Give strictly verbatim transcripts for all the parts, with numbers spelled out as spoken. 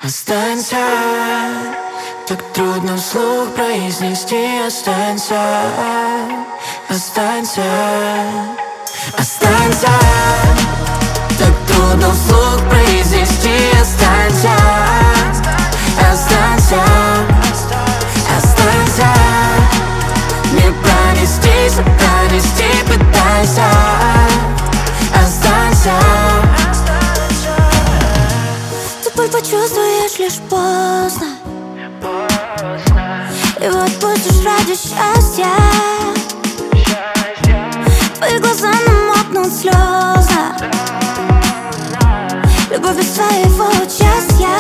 Останься, так трудно вслух произнести. Останься, останься, останься, так трудно вслух произнести. Останься, останься, останься, не пронестись, а пронести пытайся. Останься. Боль почувствуешь лишь поздно, либо отпустишь ради счастья. Твои глаза намокнут слезы, любовь без твоего участия.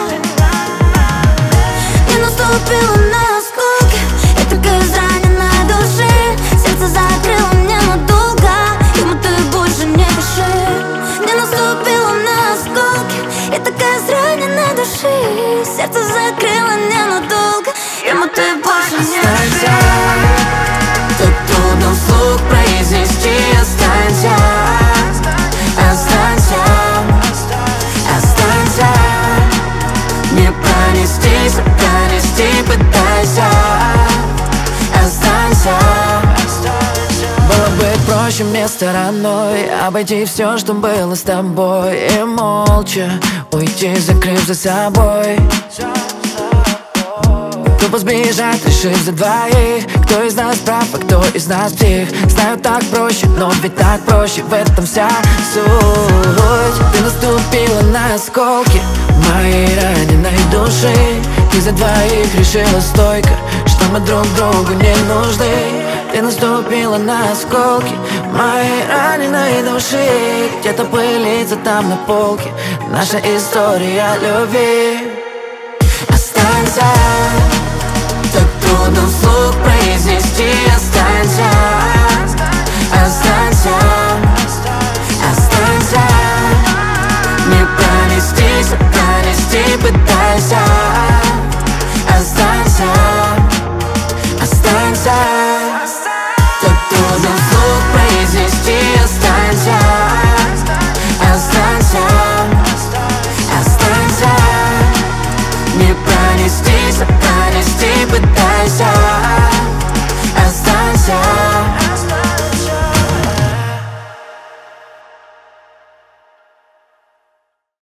Не наступила на осколки, я такая израненная души. Сердце закрыло мне надолго, ему ты больше не пиши. Не наступила на осколки, я такая израненная души. Сердце закрыло ненадолго, ему ты больше не Останься, так трудно вслух произнести. Останься, останься, останься, не пронестись, а пронести пытайся. Останься. Было бы проще мне стороной обойти все, что было с тобой, и молча уйти, закрыв за собой. Тупо сбежать, решив за двоих. Кто из нас прав, а кто из нас псих? Знаю, так проще, но ведь так проще. В этом вся суть. Ты наступила на осколки моей раненой души. Ты за двоих решила стойко, что мы друг другу не нужны. Ты наступила на осколки моей раненой души. Где-то пылится там на полке наша история любви.